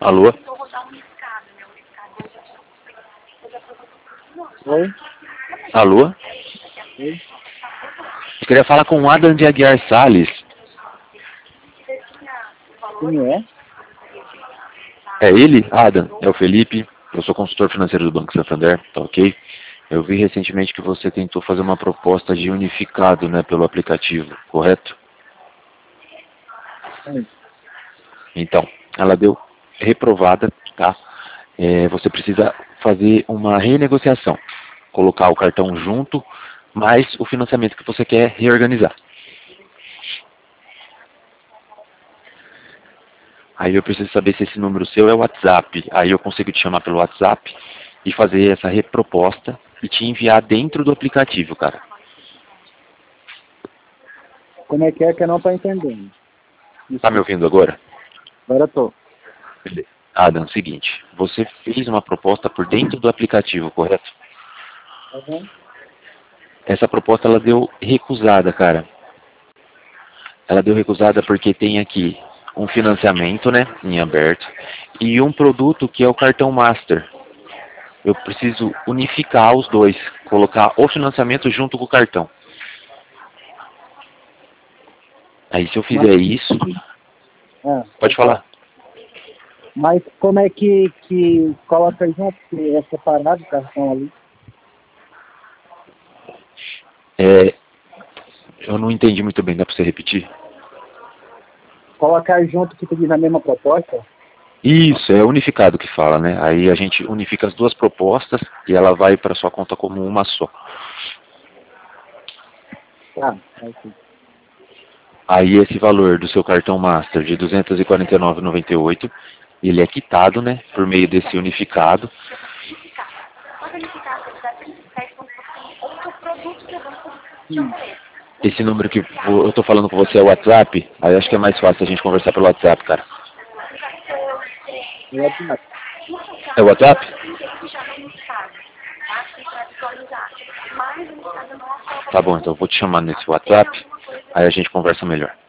Alô? Oi? Alô? Oi? Eu queria falar com o Adam de Aguiar Salles. Quem é? É ele? Adam, é o Felipe. Eu sou consultor financeiro do Banco Santander, tá ok? Eu vi recentemente que você tentou fazer uma proposta de unificado, né, pelo aplicativo, correto? Sim. Então, ela deu reprovada, tá? Você precisa fazer uma renegociação, colocar o cartão junto, mais o financiamento que você quer reorganizar. Aí eu preciso saber se esse número seu é o WhatsApp. Aí eu consigo te chamar pelo WhatsApp e fazer essa reproposta e te enviar dentro do aplicativo, cara. Como é que eu não tô entendendo? Tá me ouvindo agora? Agora eu tô. Beleza. Adam, seguinte, você fez uma proposta por dentro do aplicativo, correto? Uhum. Essa proposta ela deu recusada, cara. Ela deu recusada porque tem aqui um financiamento, né, em aberto, e um produto que é o cartão Master. Eu preciso unificar os dois, colocar o financiamento junto com o cartão. Aí se eu Mas, fizer isso, pode falar. mas como é que coloca junto, que é separado o cartão ali? Eu não entendi muito bem, dá para você repetir? Colocar junto que tu diz na mesma proposta? Isso, é unificado que fala, né? Aí a gente unifica as duas propostas e ela vai para sua conta como uma só. Tá, ok. Aí esse valor do seu cartão Master de R$ 249,98, ele é quitado, né, por meio desse unificado. Sim. Esse número que eu tô falando com você é o WhatsApp, aí eu acho que é mais fácil a gente conversar pelo WhatsApp, cara. É WhatsApp. É o WhatsApp? Tá bom, então eu vou te chamar nesse WhatsApp, aí a gente conversa melhor.